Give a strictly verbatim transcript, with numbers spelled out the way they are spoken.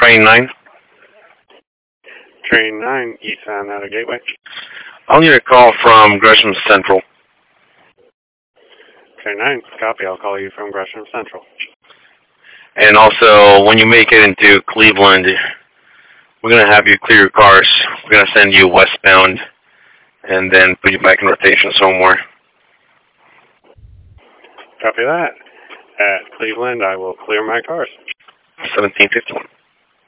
train nine. Train nine, Eastbound out of Gateway. I'll need a call from Gresham Central. Train nine, copy. I'll call you from Gresham Central. And also, when you make it into Cleveland, we're going to have you clear your cars. We're going to send you westbound and then put you back in rotation somewhere. Copy that. At Cleveland, I will clear my cars. seventeen fifty-one.